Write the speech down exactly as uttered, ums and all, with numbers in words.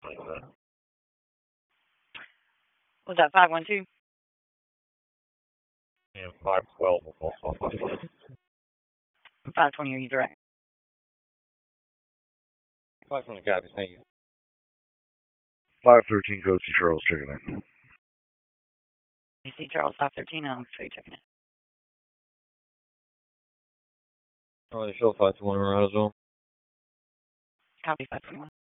Was that five one two? Yeah, five twelve. five twenty, are you direct? five twenty, copy, thank you. five thirteen, Code C Charles, checking in. You see Charles five thirteen, I'm straight checking it. Alright, show five twenty around as well. Copy five twenty-one.